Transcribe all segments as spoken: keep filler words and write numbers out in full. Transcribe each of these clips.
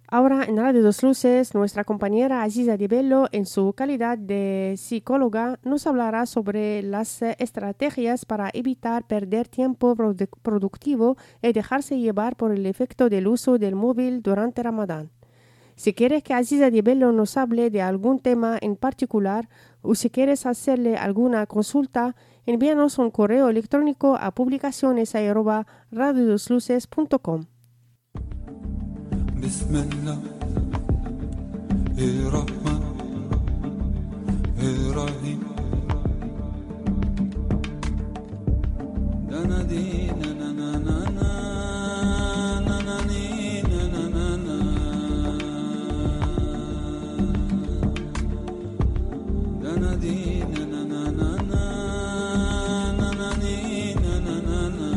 Ahora en Radio Dos Luces, nuestra compañera Aziza Di Bello, en su calidad de psicóloga, nos hablará sobre las eh, estrategias para evitar perder tiempo produ- productivo y dejarse llevar por el efecto del uso del móvil durante Ramadán. Si quieres que Aziza Di Bello nos hable de algún tema en particular o si quieres hacerle alguna consulta, envíanos un correo electrónico a publicaciones arroba radiodosluces punto com. بسم الله الرحمن الرحيم دنا دينا نا نا نا نا نا نينا نا نا نا دنا دينا نا نا نا نا نا نينا نا نا نا.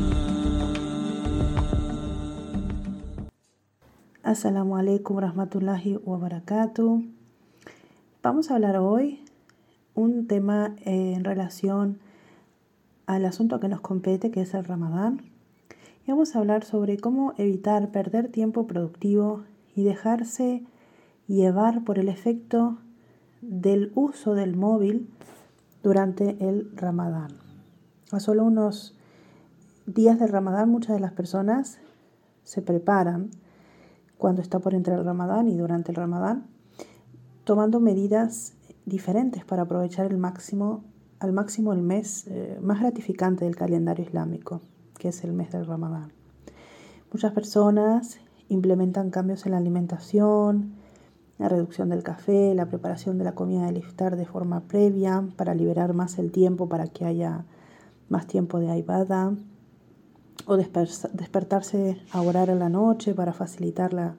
Assalamu alaikum rahmatullahi wa barakatuh. Vamos a hablar hoy un tema eh, en relación al asunto que nos compete, que es el Ramadán. Y vamos a hablar sobre cómo evitar perder tiempo productivo y dejarse llevar por el efecto del uso del móvil durante el Ramadán. A solo unos días del Ramadán, muchas de las personas se preparan cuando está por entrar el Ramadán y durante el Ramadán, tomando medidas diferentes para aprovechar el máximo, al máximo el mes eh, más gratificante del calendario islámico, que es el mes del Ramadán. Muchas personas implementan cambios en la alimentación, la reducción del café, la preparación de la comida del iftar de forma previa para liberar más el tiempo, para que haya más tiempo de ibadah, o desper- despertarse a orar a la noche para facilitar la,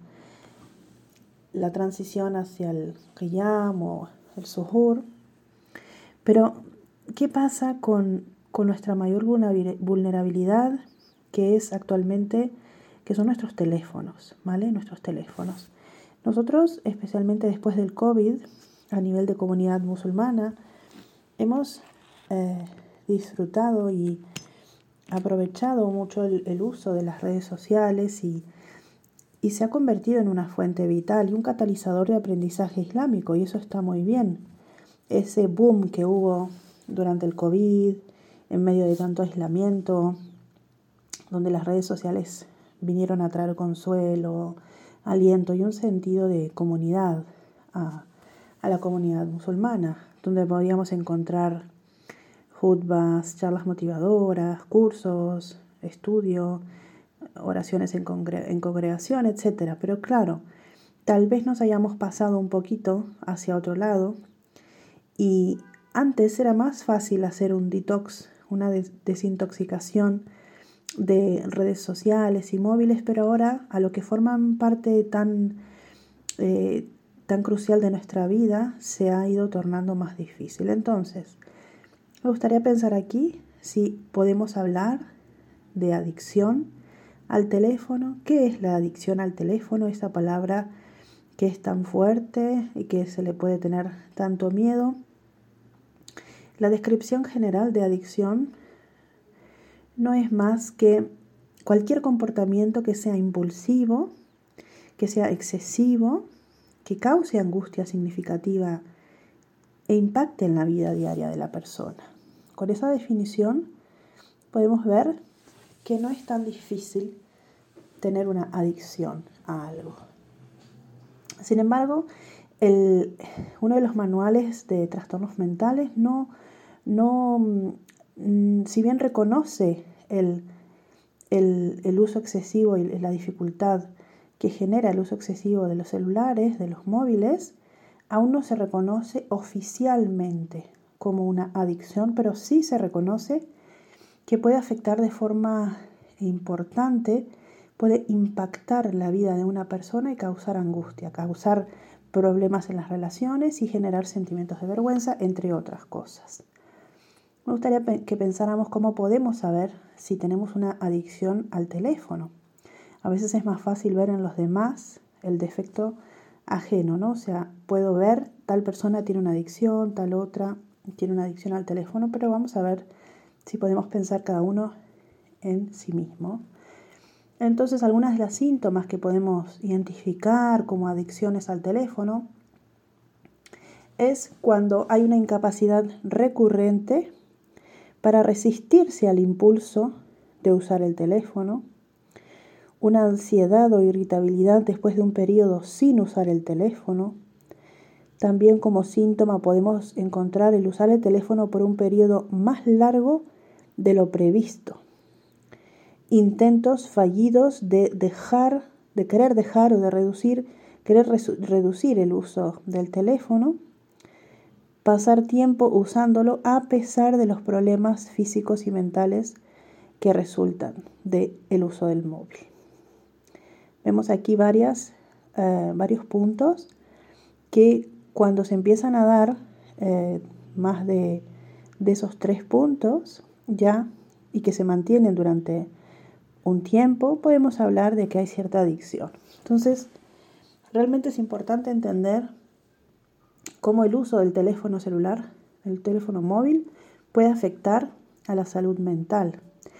la transición hacia el qiyam o el suhur. Pero, ¿qué pasa con, con nuestra mayor vulnerabilidad, que es actualmente, que son nuestros teléfonos, ¿vale? Nuestros teléfonos. Nosotros, especialmente después del COVID, a nivel de comunidad musulmana, hemos eh, disfrutado y aprovechado mucho el, el uso de las redes sociales y, y se ha convertido en una fuente vital y un catalizador de aprendizaje islámico, y eso está muy bien. Ese boom que hubo durante el COVID, en medio de tanto aislamiento, donde las redes sociales vinieron a traer consuelo, aliento y un sentido de comunidad a, a la comunidad musulmana, donde podíamos encontrar jutbas, charlas motivadoras, cursos, estudio, oraciones en, congre- en congregación, etcétera. Pero claro, tal vez nos hayamos pasado un poquito hacia otro lado y antes era más fácil hacer un detox, una des- desintoxicación de redes sociales y móviles, pero ahora a lo que forman parte tan, eh, tan crucial de nuestra vida se ha ido tornando más difícil. Entonces, me gustaría pensar aquí si podemos hablar de adicción al teléfono. ¿Qué es la adicción al teléfono? Esa palabra que es tan fuerte y que se le puede tener tanto miedo. La descripción general de adicción no es más que cualquier comportamiento que sea impulsivo, que sea excesivo, que cause angustia significativa e impacte en la vida diaria de la persona. Con esa definición podemos ver que no es tan difícil tener una adicción a algo. Sin embargo, el, uno de los manuales de trastornos mentales no, no mm, si bien reconoce el, el, el uso excesivo y la dificultad que genera el uso excesivo de los celulares, de los móviles, aún no se reconoce oficialmente como una adicción, pero sí se reconoce que puede afectar de forma importante, puede impactar la vida de una persona y causar angustia, causar problemas en las relaciones y generar sentimientos de vergüenza, entre otras cosas. Me gustaría que pensáramos cómo podemos saber si tenemos una adicción al teléfono. A veces es más fácil ver en los demás el defecto ajeno, ¿no? O sea, puedo ver tal persona tiene una adicción, tal otra tiene una adicción al teléfono, pero vamos a ver si podemos pensar cada uno en sí mismo. Entonces, algunas de las síntomas que podemos identificar como adicciones al teléfono es cuando hay una incapacidad recurrente para resistirse al impulso de usar el teléfono, una ansiedad o irritabilidad después de un periodo sin usar el teléfono. También como síntoma podemos encontrar el usar el teléfono por un periodo más largo de lo previsto. Intentos fallidos de dejar, de querer dejar o de reducir, querer resu- reducir el uso del teléfono, pasar tiempo usándolo a pesar de los problemas físicos y mentales que resultan del uso del móvil. Vemos aquí varias, eh, varios puntos que cuando se empiezan a dar eh, más de, de esos tres puntos ya y que se mantienen durante un tiempo, podemos hablar de que hay cierta adicción. Entonces, realmente es importante entender cómo el uso del teléfono celular, el teléfono móvil, puede afectar a la salud mental.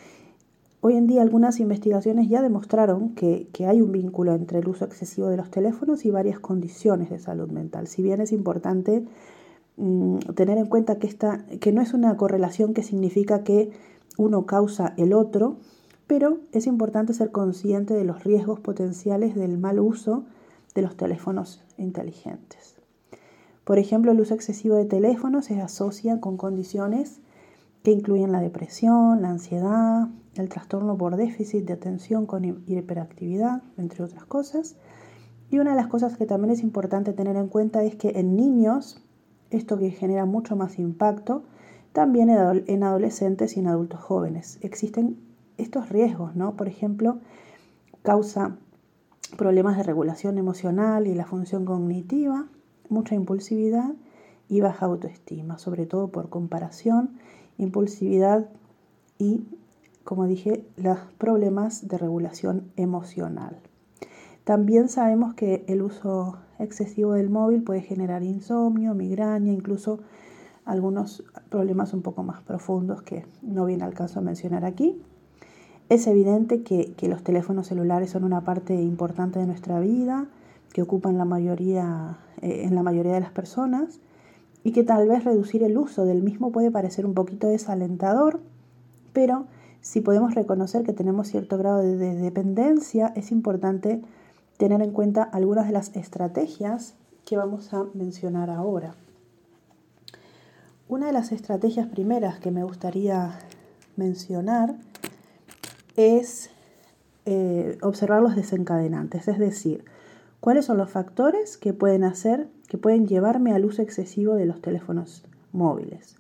Hoy en día algunas investigaciones ya demostraron que, que hay un vínculo entre el uso excesivo de los teléfonos y varias condiciones de salud mental. Si bien es importante mmm, tener en cuenta que, esta, que no es una correlación que significa que uno causa el otro, pero es importante ser consciente de los riesgos potenciales del mal uso de los teléfonos inteligentes. Por ejemplo, el uso excesivo de teléfonos se asocia con condiciones que incluyen la depresión, la ansiedad, el trastorno por déficit de atención con hiperactividad, entre otras cosas. Y una de las cosas que también es importante tener en cuenta es que en niños, esto que genera mucho más impacto, también en adolescentes y en adultos jóvenes. Existen estos riesgos, ¿no? Por ejemplo, causa problemas de regulación emocional y la función cognitiva, mucha impulsividad y baja autoestima, sobre todo por comparación, impulsividad y, como dije, los problemas de regulación emocional. También sabemos que el uso excesivo del móvil puede generar insomnio, migraña, incluso algunos problemas un poco más profundos que no viene al caso a mencionar aquí. Es evidente que, que los teléfonos celulares son una parte importante de nuestra vida, que ocupan la mayoría, eh, en la mayoría de las personas, y que tal vez reducir el uso del mismo puede parecer un poquito desalentador, pero si podemos reconocer que tenemos cierto grado de, de dependencia, es importante tener en cuenta algunas de las estrategias que vamos a mencionar ahora. Una de las estrategias primeras que me gustaría mencionar es eh, observar los desencadenantes, es decir, cuáles son los factores que pueden hacer, que pueden llevarme al uso excesivo de los teléfonos móviles.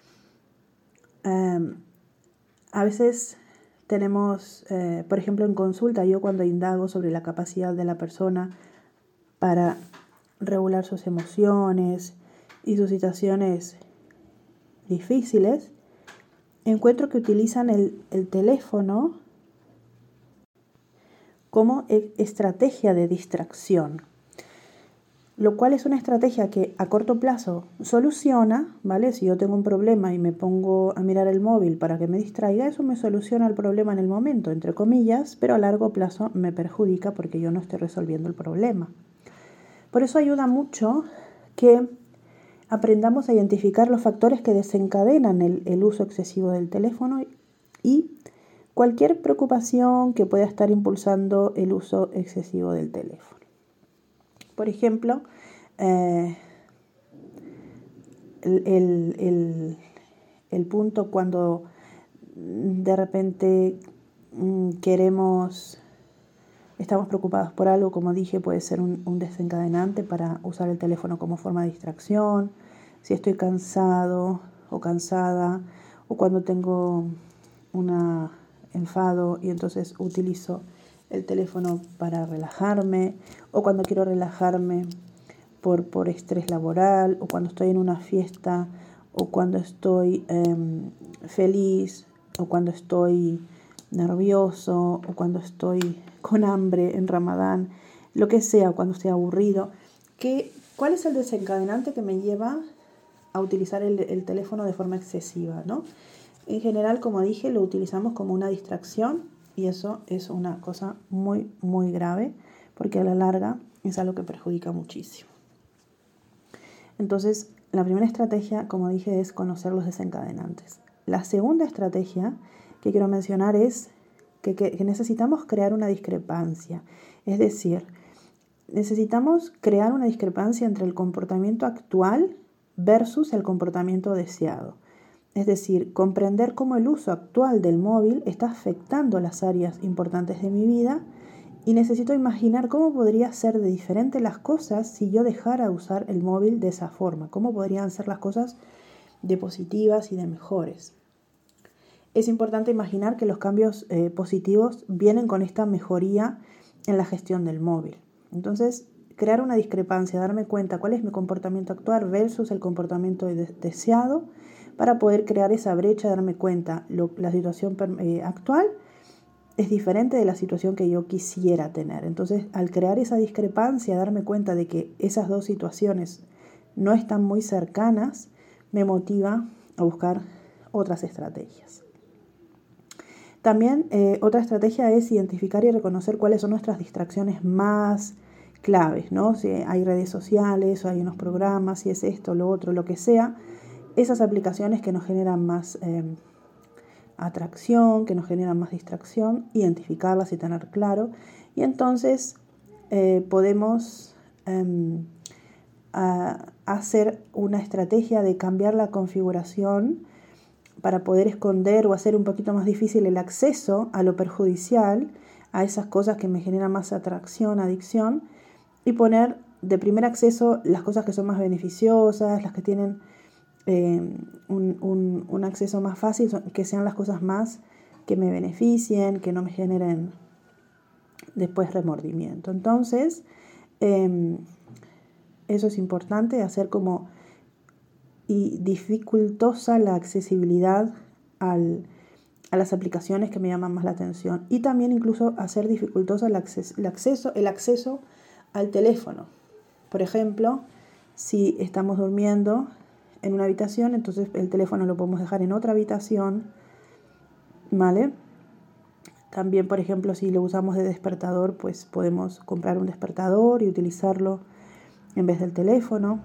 Um, a veces tenemos, eh, por ejemplo, en consulta, yo cuando indago sobre la capacidad de la persona para regular sus emociones y sus situaciones difíciles, encuentro que utilizan el, el teléfono como e- estrategia de distracción, lo cual es una estrategia que a corto plazo soluciona, ¿vale? Si yo tengo un problema y me pongo a mirar el móvil para que me distraiga, eso me soluciona el problema en el momento, entre comillas, pero a largo plazo me perjudica porque yo no estoy resolviendo el problema. Por eso ayuda mucho que aprendamos a identificar los factores que desencadenan el, el uso excesivo del teléfono y cualquier preocupación que pueda estar impulsando el uso excesivo del teléfono. Por ejemplo, eh, el, el, el, el punto cuando de repente mm, queremos, estamos preocupados por algo, como dije, puede ser un, un desencadenante para usar el teléfono como forma de distracción. Si estoy cansado o cansada, o cuando tengo un enfado y entonces utilizo el teléfono para relajarme, o cuando quiero relajarme por, por estrés laboral, o cuando estoy en una fiesta, o cuando estoy eh, feliz, o cuando estoy nervioso, o cuando estoy con hambre en Ramadán, lo que sea, cuando estoy aburrido. ¿Qué, ¿Cuál es el desencadenante que me lleva a utilizar el, el teléfono de forma excesiva, ¿no? En general, como dije, lo utilizamos como una distracción Y eso es una cosa muy, muy grave, porque a la larga es algo que perjudica muchísimo. Entonces, la primera estrategia, como dije, es conocer los desencadenantes. La segunda estrategia que quiero mencionar es que, que, que necesitamos crear una discrepancia. Es decir, necesitamos crear una discrepancia entre el comportamiento actual versus el comportamiento deseado. Es decir, comprender cómo el uso actual del móvil está afectando las áreas importantes de mi vida y necesito imaginar cómo podría ser de diferente las cosas si yo dejara de usar el móvil de esa forma. Cómo podrían ser las cosas de positivas y de mejores. Es importante imaginar que los cambios eh, positivos vienen con esta mejoría en la gestión del móvil. Entonces, crear una discrepancia, darme cuenta cuál es mi comportamiento actual versus el comportamiento de- deseado, para poder crear esa brecha, darme cuenta lo, la situación eh, actual es diferente de la situación que yo quisiera tener. Entonces, al crear esa discrepancia, darme cuenta de que esas dos situaciones no están muy cercanas, me motiva a buscar otras estrategias. También eh, otra estrategia es identificar y reconocer cuáles son nuestras distracciones más claves, ¿no? Si hay redes sociales o hay unos programas, si es esto, lo otro, lo que sea, esas aplicaciones que nos generan más eh, atracción, que nos generan más distracción, identificarlas y tener claro. Y entonces eh, podemos eh, a hacer una estrategia de cambiar la configuración para poder esconder o hacer un poquito más difícil el acceso a lo perjudicial, a esas cosas que me generan más atracción, adicción, y poner de primer acceso las cosas que son más beneficiosas, las que tienen eh, un, un, un acceso más fácil, que sean las cosas más que me beneficien, que no me generen después remordimiento. Entonces, eh, eso es importante, hacer como y dificultosa la accesibilidad al, a las aplicaciones que me llaman más la atención. Y también incluso hacer dificultosa el acceso, el acceso, el acceso al teléfono. Por ejemplo, si estamos durmiendo en una habitación, entonces el teléfono lo podemos dejar en otra habitación, ¿vale? También, por ejemplo, si lo usamos de despertador, pues podemos comprar un despertador y utilizarlo en vez del teléfono.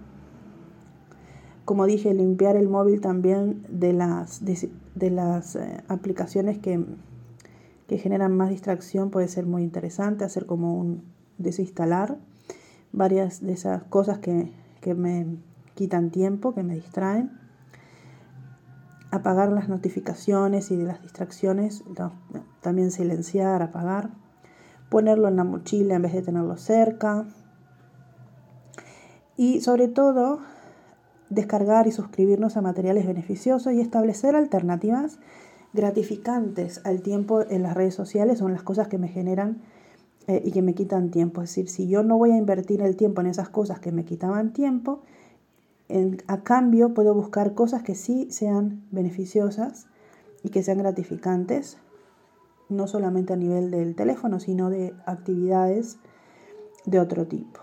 Como dije, limpiar el móvil también de las, de, de las eh, aplicaciones que, que generan más distracción puede ser muy interesante. Hacer como un desinstalar varias de esas cosas que, que me quitan tiempo, que me distraen. Apagar las notificaciones y de las distracciones, no, también silenciar, apagar. Ponerlo en la mochila en vez de tenerlo cerca. Y sobre todo, descargar y suscribirnos a materiales beneficiosos y establecer alternativas gratificantes al tiempo en las redes sociales. Son las cosas que me generan eh, y que me quitan tiempo. Es decir, si yo no voy a invertir el tiempo en esas cosas que me quitaban tiempo, en, a cambio puedo buscar cosas que sí sean beneficiosas y que sean gratificantes, no solamente a nivel del teléfono, sino de actividades de otro tipo.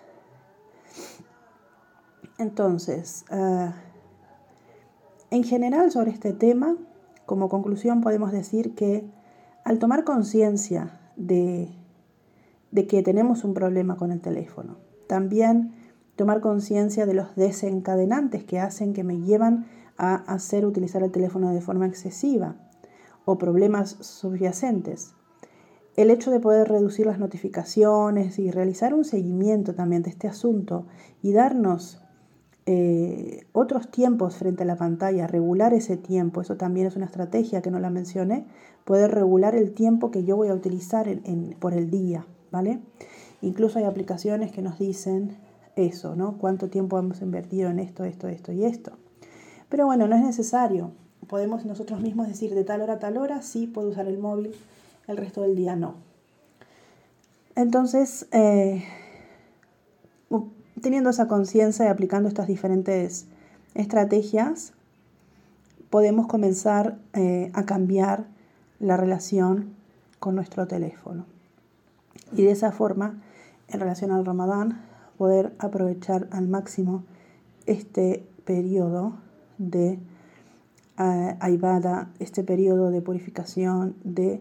Entonces, uh, en general sobre este tema, como conclusión podemos decir que al tomar conciencia de, de que tenemos un problema con el teléfono, también tomar conciencia de los desencadenantes que hacen que me llevan a hacer utilizar el teléfono de forma excesiva o problemas subyacentes. El hecho de poder reducir las notificaciones y realizar un seguimiento también de este asunto y darnos Eh, otros tiempos frente a la pantalla, regular ese tiempo, eso también es una estrategia que no la mencioné, poder regular el tiempo que yo voy a utilizar en, en, por el día, ¿vale? Incluso hay aplicaciones que nos dicen eso, ¿no? Cuánto tiempo hemos invertido en esto, esto, esto y esto. Pero bueno, no es necesario. Podemos nosotros mismos decir de tal hora a tal hora, sí puedo usar el móvil, el resto del día no. Entonces, eh, teniendo esa conciencia y aplicando estas diferentes estrategias, podemos comenzar eh, a cambiar la relación con nuestro teléfono. Y de esa forma, en relación al Ramadán, poder aprovechar al máximo este periodo de uh, ibada, este periodo de purificación, de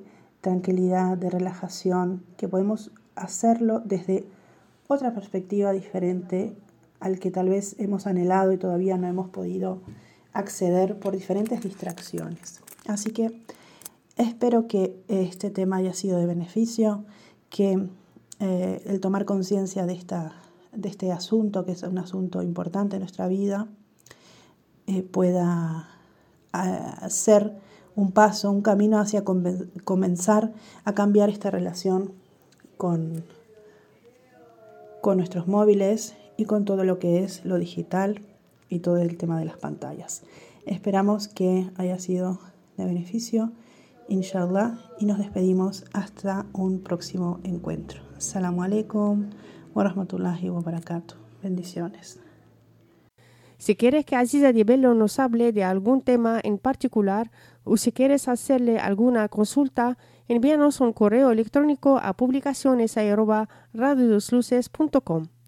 tranquilidad, de relajación, que podemos hacerlo desde otra perspectiva diferente al que tal vez hemos anhelado y todavía no hemos podido acceder por diferentes distracciones. Así que espero que este tema haya sido de beneficio, que eh, el tomar conciencia de, esta, de este asunto, que es un asunto importante en nuestra vida, eh, pueda eh, ser un paso, un camino hacia conven- comenzar a cambiar esta relación con, con nuestros móviles y con todo lo que es lo digital y todo el tema de las pantallas. Esperamos que haya sido de beneficio, inshallah, y nos despedimos hasta un próximo encuentro. Assalamu alaikum wa rahmatullahi wa barakatuh. Bendiciones. Si quieres que Aziza Diebello nos hable de algún tema en particular o si quieres hacerle alguna consulta, envíanos un correo electrónico a publicaciones arroba radio dos luces punto com.